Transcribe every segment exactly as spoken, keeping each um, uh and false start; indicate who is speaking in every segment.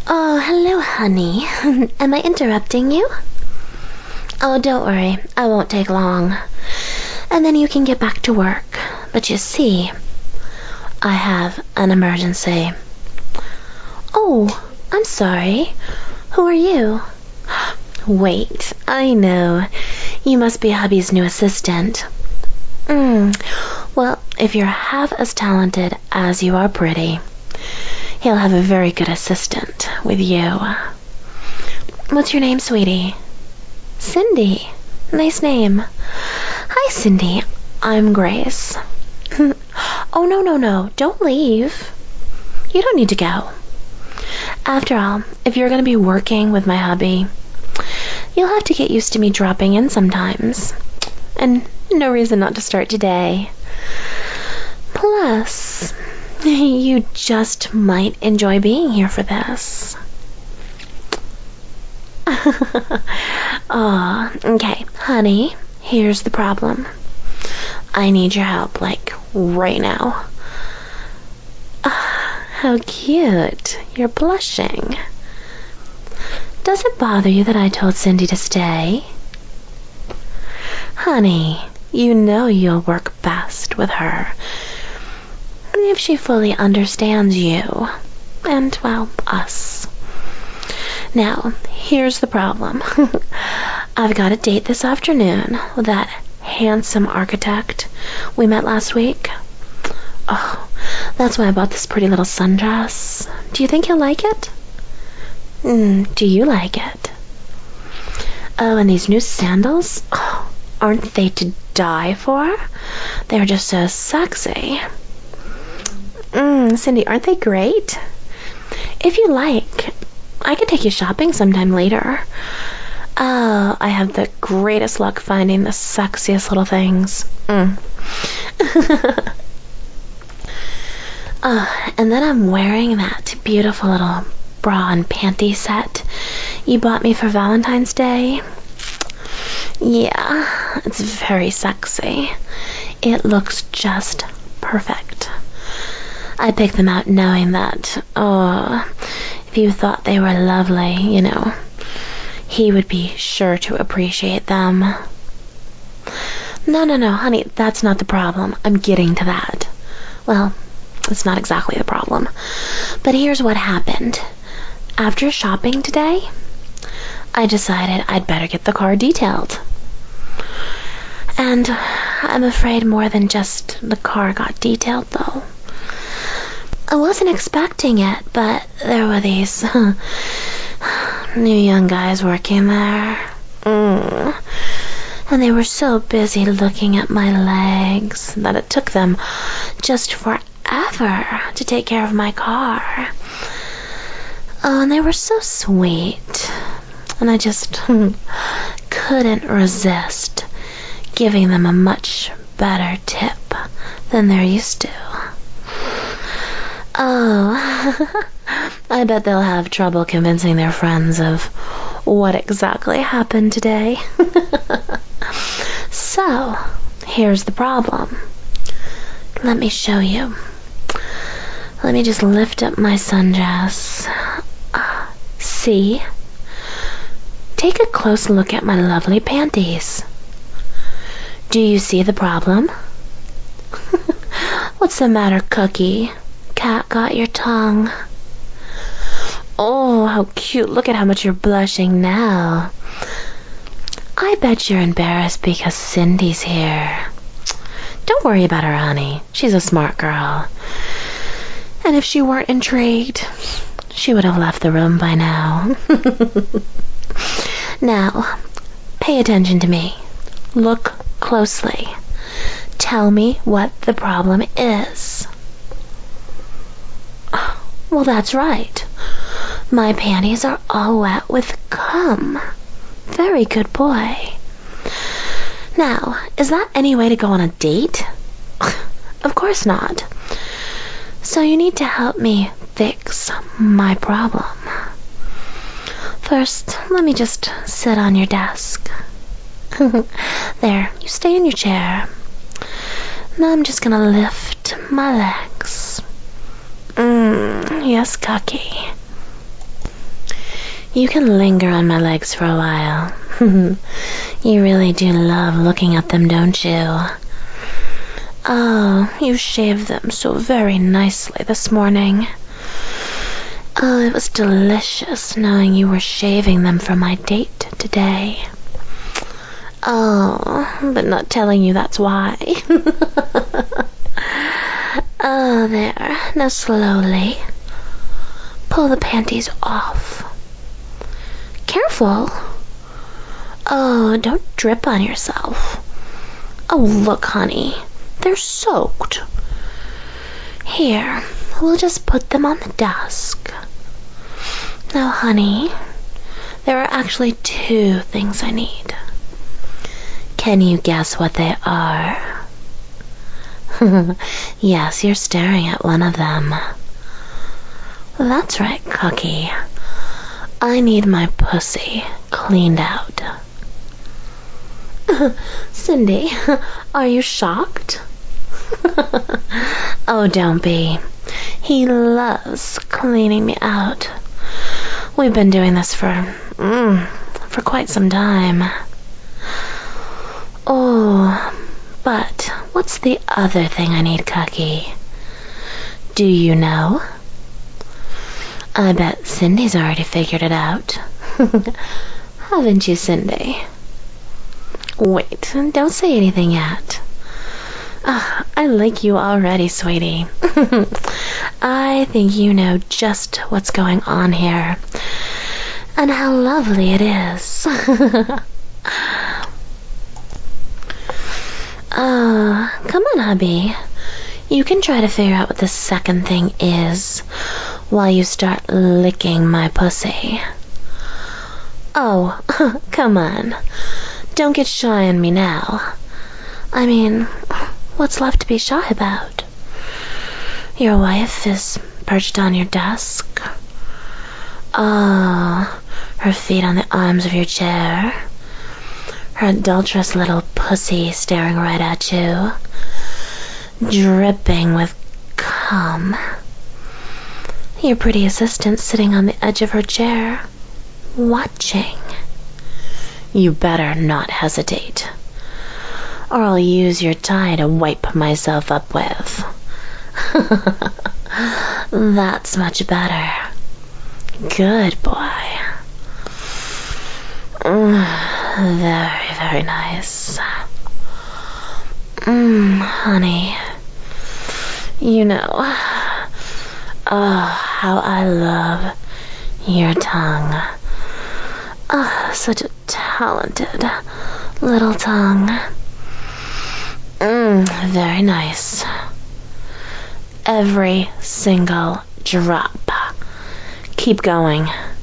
Speaker 1: Oh, hello, honey. Am I interrupting you? Oh, don't worry. I won't take long. And then you can get back to work. But you see, I have an emergency. Oh, I'm sorry. Who are you? Wait, I know. You must be hubby's new assistant. Hmm. Well, if you're half as talented as you are pretty, he'll have a very good assistant with you. What's your name, sweetie? Cindy. Nice name. Hi, Cindy. I'm Grace. Oh, no, no, no. Don't leave. You don't need to go. After all, if you're going to be working with my hubby, you'll have to get used to me dropping in sometimes. And no reason not to start today. Plus, you just might enjoy being here for this. Aw, okay, honey, here's the problem. I need your help, like, right now. Ah, how cute. You're blushing. Does it bother you that I told Cindy to stay? Honey, you know you'll work best with her if she fully understands you and, well, us. Now, here's the problem. I've got a date this afternoon with that handsome architect we met last week. Oh, that's why I bought this pretty little sundress. Do you think he'll like it? Mm, do you like it? Oh, and these new sandals? Oh, aren't they to die for? They're just so sexy. Mmm, Cindy, aren't they great? If you like, I could take you shopping sometime later. Oh, I have the greatest luck finding the sexiest little things. Mm. Oh, and then I'm wearing that beautiful little bra and panty set you bought me for Valentine's Day. Yeah, it's very sexy. It looks just perfect. I picked them out knowing that, oh, if you thought they were lovely, you know, he would be sure to appreciate them. No, no, no, honey, that's not the problem. I'm getting to that. Well, it's not exactly the problem. But here's what happened. After shopping today, I decided I'd better get the car detailed. And I'm afraid more than just the car got detailed, though. I wasn't expecting it, but there were these new young guys working there. Mm. And they were so busy looking at my legs that it took them just forever to take care of my car. Oh, and they were so sweet. And I just couldn't resist giving them a much better tip than they're used to. Oh, I bet they'll have trouble convincing their friends of what exactly happened today. So, here's the problem. Let me show you. Let me just lift up my sundress. See? Take a close look at my lovely panties. Do you see the problem? What's the matter, Cookie? Cat got your tongue. Oh, how cute. Look at how much you're blushing now. I bet you're embarrassed because Cindy's here. Don't worry about her, honey. She's a smart girl. And if she weren't intrigued, she would have left the room by now. Now, pay attention to me. Look closely. Tell me what the problem is. Well, that's right. My panties are all wet with cum. Very good boy. Now, is that any way to go on a date? Of course not. So you need to help me fix my problem. First, let me just sit on your desk. There, you stay in your chair. Now I'm just gonna lift my legs. Mmm, yes, Cookie. You can linger on my legs for a while. You really do love looking at them, don't you? Oh, you shaved them so very nicely this morning. Oh, it was delicious knowing you were shaving them for my date today. Oh, but not telling you that's why. Oh, there. Now slowly. Pull the panties off. Careful. Oh, don't drip on yourself. Oh, look, honey. They're soaked. Here, we'll just put them on the desk. Now, honey, there are actually two things I need. Can you guess what they are? Yes, you're staring at one of them. That's right, Cookie. I need my pussy cleaned out. Cindy, are you shocked? Oh, don't be. He loves cleaning me out. We've been doing this for, mm, for quite some time. Oh, but what's the other thing I need, Cookie? Do you know? I bet Cindy's already figured it out. Haven't you, Cindy? Wait, don't say anything yet. Uh, I like you already, sweetie. I think you know just what's going on here. And how lovely it is. Uh, come on, hubby. You can try to figure out what the second thing is while you start licking my pussy. Oh, come on. Don't get shy on me now. I mean, what's left to be shy about? Your wife is perched on your desk. Oh, her feet on the arms of your chair. Her adulterous little pussy staring right at you, dripping with cum. Your pretty assistant sitting on the edge of her chair, watching. You better not hesitate, or I'll use your tie to wipe myself up with. That's much better. Good boy. Very, very nice. Mmm, honey. You know, oh, how I love your tongue. Oh, such a talented little tongue. Mmm, very nice. Every single drop. Keep going.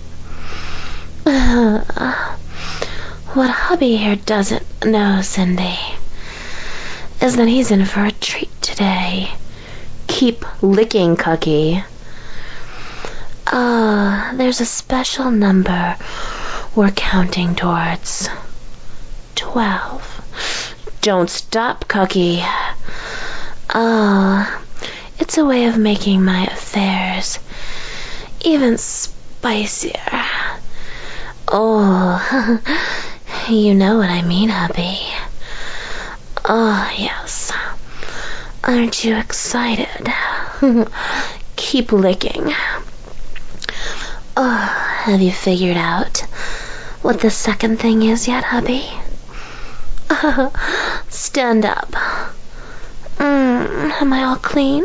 Speaker 1: What hubby here doesn't know, Cindy, is that he's in for a treat today. Keep licking, Cookie. Ah, uh, there's a special number we're counting towards. Twelve. Don't stop, Cookie. Ah, uh, it's a way of making my affairs even spicier. Oh, you know what I mean, hubby. Oh, yes. Aren't you excited? Keep licking. Oh, have you figured out what the second thing is yet, hubby? Stand up. Mm, am I all clean?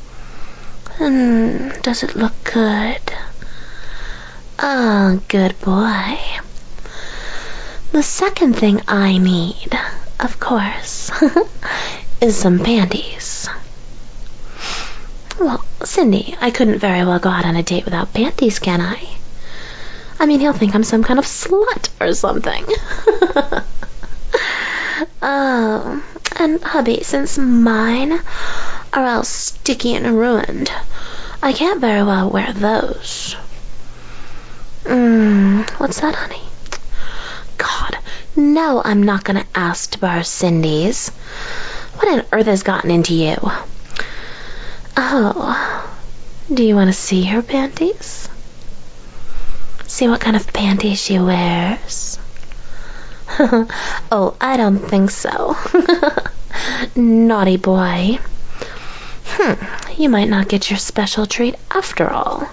Speaker 1: Mm, does it look good? Oh, good boy. The second thing I need, of course, is some panties. Well, Cindy, I couldn't very well go out on a date without panties, can I? I mean, he'll think I'm some kind of slut or something. Oh, and hubby, since mine are all sticky and ruined, I can't very well wear those. Mmm, what's that, honey? God, no, I'm not gonna ask to borrow Cindy's. What on earth has gotten into you? Oh, do you want to see her panties? See what kind of panties she wears? Oh, I don't think so. Naughty boy. Hmm, you might not get your special treat after all.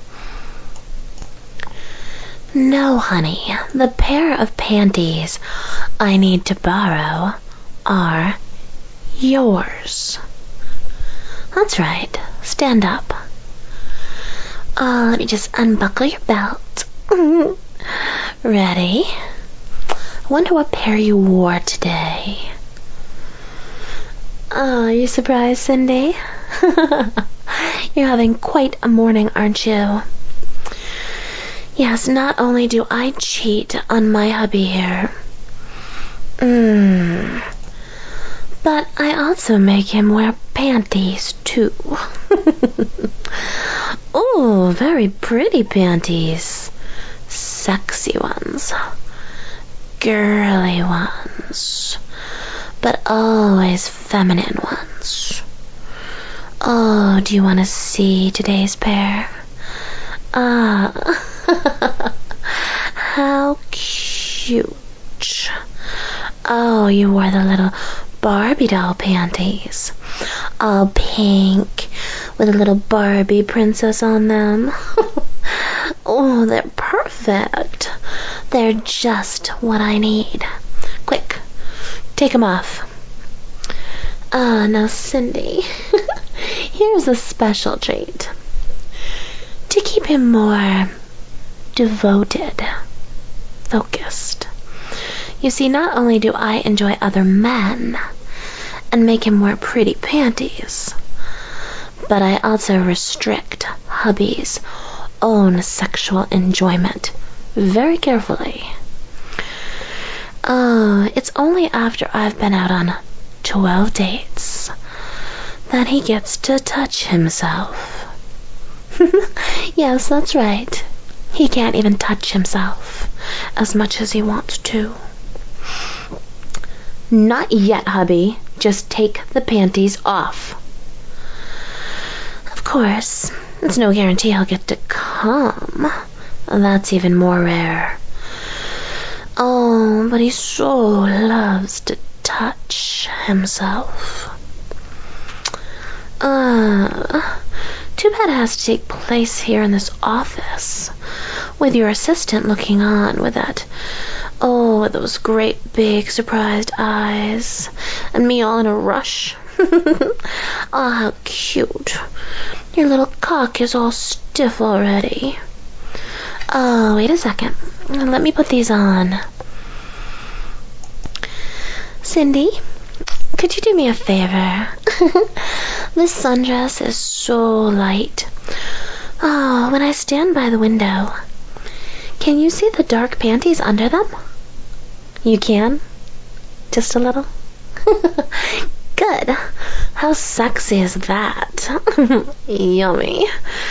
Speaker 1: No, honey, the pair of panties I need to borrow are yours. That's right. Stand up. Oh, let me just unbuckle your belt. Ready? I wonder what pair you wore today. Oh, are you surprised, Cindy? You're having quite a morning, aren't you? Yes, not only do I cheat on my hubby here, mm, but I also make him wear panties, too. Oh, very pretty panties. Sexy ones. Girly ones. But always feminine ones. Oh, do you want to see today's pair? Ah, how cute. Oh, you wore the little Barbie doll panties. All pink, with a little Barbie princess on them. Oh, they're perfect. They're just what I need. Quick, take them off. Ah, now Cindy, here's a special treat. To keep him more devoted, focused. You see, not only do I enjoy other men and make him wear pretty panties, but I also restrict hubby's own sexual enjoyment very carefully. Oh, it's only after I've been out on twelve dates that he gets to touch himself. Yes, that's right. He can't even touch himself as much as he wants to. Not yet, hubby. Just take the panties off. Of course, it's no guarantee he'll get to come. That's even more rare. Oh, but he so loves to touch himself. Uh, too bad it has to take place here in this office, with your assistant looking on with that, oh, with those great big surprised eyes, and me all in a rush. Oh, how cute. Your little cock is all stiff already. Oh, wait a second. Let me put these on. Cindy, could you do me a favor? This sundress is so light. Oh, when I stand by the window, can you see the dark panties under them? You can? Just a little? Good. How sexy is that? Yummy.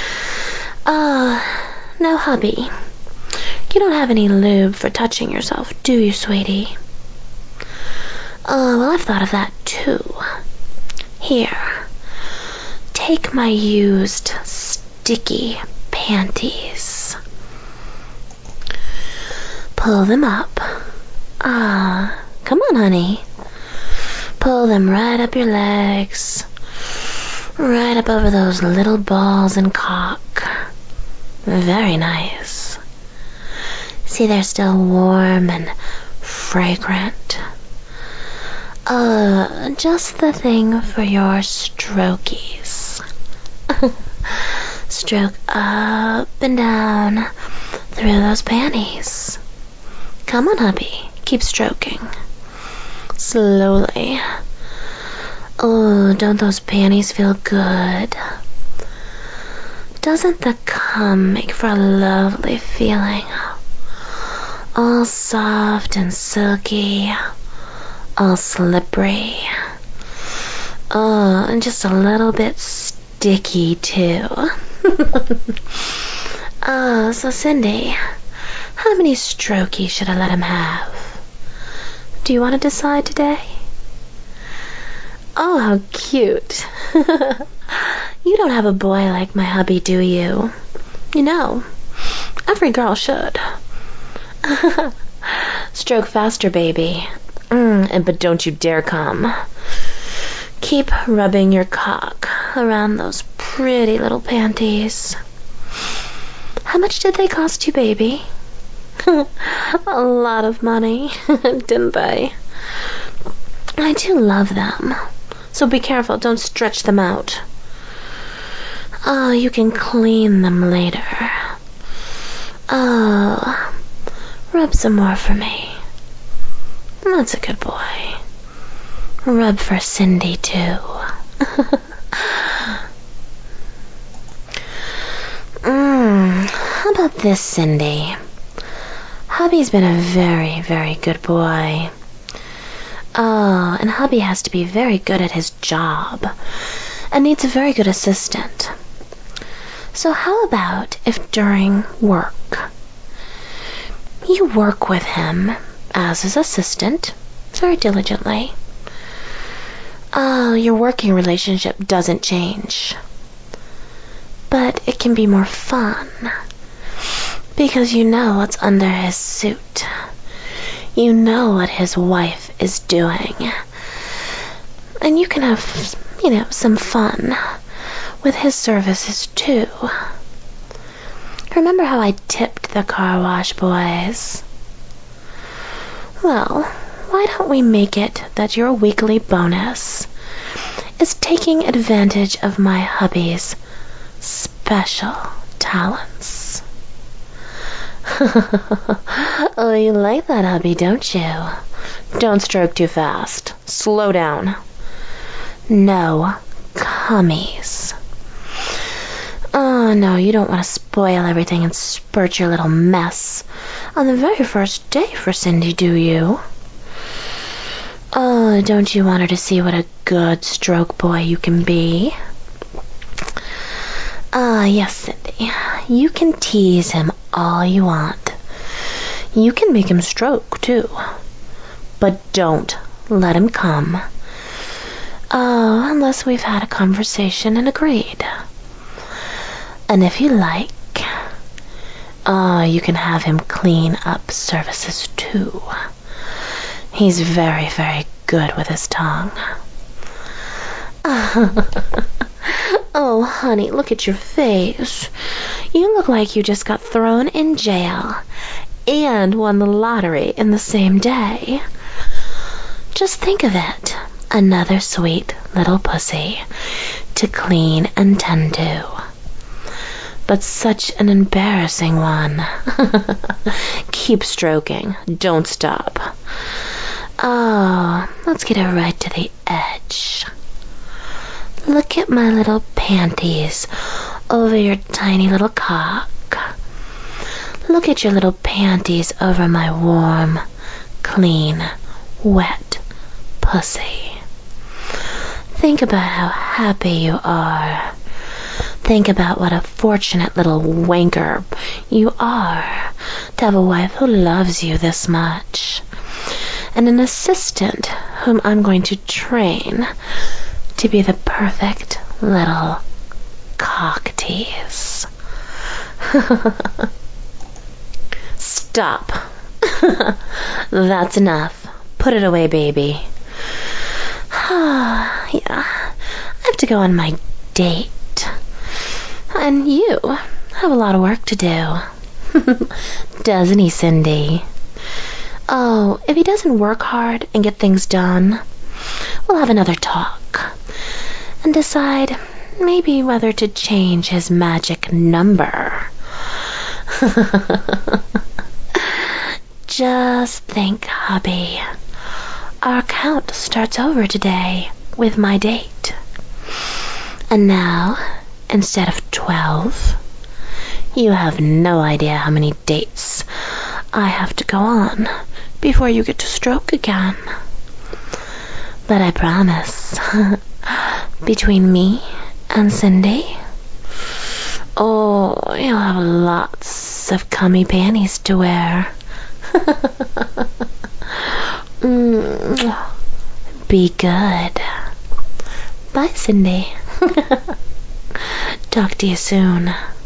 Speaker 1: Uh, now, hubby, you don't have any lube for touching yourself, do you, sweetie? Oh, well, I've thought of that, too. Here, take my used, sticky panties. Pull them up. Ah, come on, honey. Pull them right up your legs. Right up over those little balls and cock. Very nice. See, they're still warm and fragrant. Uh, just the thing for your strokies. Stroke up and down through those panties. Come on, hubby. Keep stroking. Slowly. Oh, don't those panties feel good? Doesn't the cum make for a lovely feeling? All soft and silky. All slippery. Oh, and just a little bit sticky, too. Oh, so Cindy, how many strokies should I let him have? Do you want to decide today? Oh, how cute. You don't have a boy like my hubby, do you? You know, Every girl should. Stroke faster, baby. Mm, but don't you dare come. Keep rubbing your cock around those pretty little panties. How much did they cost you, baby? A lot of money, didn't they? I do love them. So be careful, don't stretch them out. Oh, you can clean them later. Oh, rub some more for me. That's a good boy. Rub for Cindy, too. mm, how about this, Cindy? Hubby's been a very, very good boy. Oh, and hubby has to be very good at his job and needs a very good assistant. So how about if during work you work with him as his assistant very diligently? Oh, your working relationship doesn't change, but it can be more fun because you know what's under his suit. You know what his wife is doing. And you can have, you know, some fun with his services too. Remember how I tipped the car wash boys? Well, why don't we make it that your weekly bonus is taking advantage of my hubby's special talents? Oh, you like that, hubby, don't you? Don't stroke too fast. Slow down. No cummies. Oh, no, you don't want to spoil everything and spurt your little mess on the very first day for Cindy, do you? Oh, don't you want her to see what a good stroke boy you can be? Ah, yes, Cindy. You can tease him all you want. You can make him stroke, too. But don't let him come. Oh, unless we've had a conversation and agreed. And if you like, oh, you can have him clean up services, too. He's very, very good with his tongue. Oh, honey, look at your face. You look like you just got thrown in jail and won the lottery in the same day. Just think of it. Another sweet little pussy to clean and tend to. But such an embarrassing one. Keep stroking. Don't stop. Oh, let's get it right to the edge. Look at my little panties over your tiny little cock. Look at your little panties over my warm, clean, wet pussy. Think about how happy you are. Think about what a fortunate little wanker you are to have a wife who loves you this much, and an assistant whom I'm going to train to be the perfect little cock tease. Stop. That's enough. Put it away, baby. Yeah, I have to go on my date. And you have a lot of work to do. Doesn't he, Cindy? Oh, if he doesn't work hard and get things done, we'll have another talk and decide maybe whether to change his magic number. Just think, hubby. Our count starts over today with my date. And now, instead of twelve, you have no idea how many dates I have to go on before you get to stroke again. But I promise, between me and Cindy, oh, you'll have lots of cummy panties to wear. mm, be good. Bye, Cindy. Talk to you soon.